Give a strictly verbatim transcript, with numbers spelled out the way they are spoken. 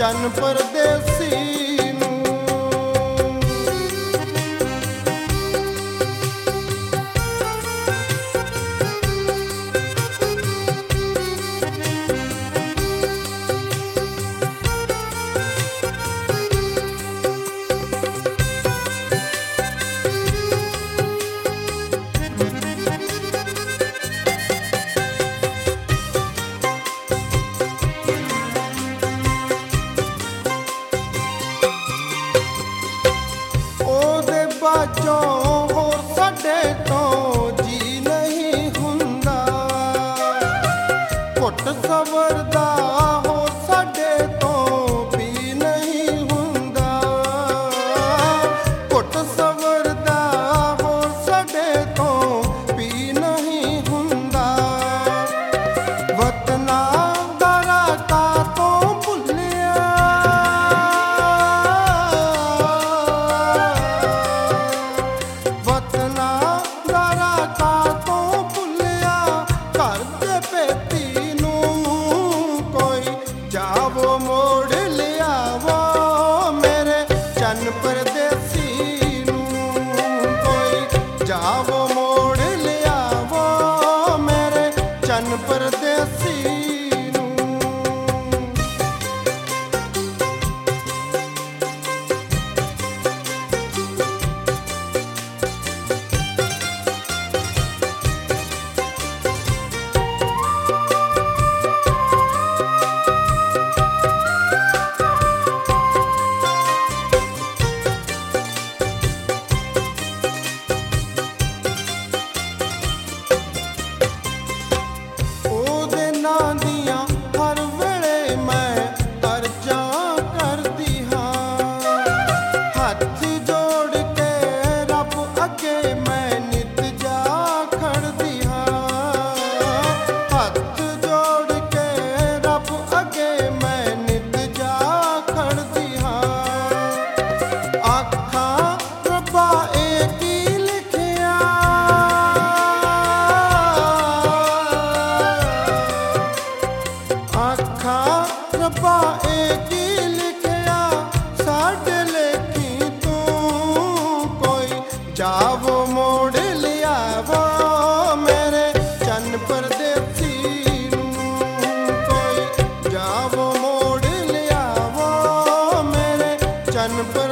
ਚੰਨ ਪਰਦੇਸੀ ਨੂੰ। ਬਾਝੋਂ ਹੋਰ ਸਾਡੇ ਤੋਂ ਜੀ ਨਹੀਂ ਹੁੰਦਾ, ਘੁੱਟ ਸਬਰ ਦਾ ਹੋਰ ਸਾਡੇ ਤੋਂ ਵੀ ਨਹੀਂ ਹੁੰਦਾ, ਘੁੱਟ ਸਬਰ ਦਾ ਹੋਰ ਸਾਡੇ ਤੋਂ ਵੀ ਨਹੀਂ ਹੁੰਦਾ। ਵਤਨਾਂ ਦਾ ਰਾਤਾ ਤੋਂ ਭੁੱਲਿਆ, ਜਾਵੋ ਮੋੜ ਲਿਆਵੋ ਮੇਰੇ ਚੰਨ ਪਰਦੇਸੀ ਨੂੰ, ਕੋਈ ਜਾਵੋ ਮੋੜ ਲਿਆਵੋ ਮੇਰੇ ਚੰਨ ਪਰਦੇਸੀ ਨੂੰ। ਰੱਬਾ ਇਹ ਕੀ ਲਿਖਿਆ ਸਾਡੇ ਲੇਖੀ ਤੂੰ, ਕੋਈ ਜਾਵੋ ਮੋੜ ਲਿਆਵੋ ਮੇਰੇ ਚੰਨ ਪਰਦੇਸੀ ਨੂੰ, ਕੋਈ ਜਾਵੋ ਮੋੜ ਲਿਆਵੋ ਮੇਰੇ ਚੰਨ ਪਰ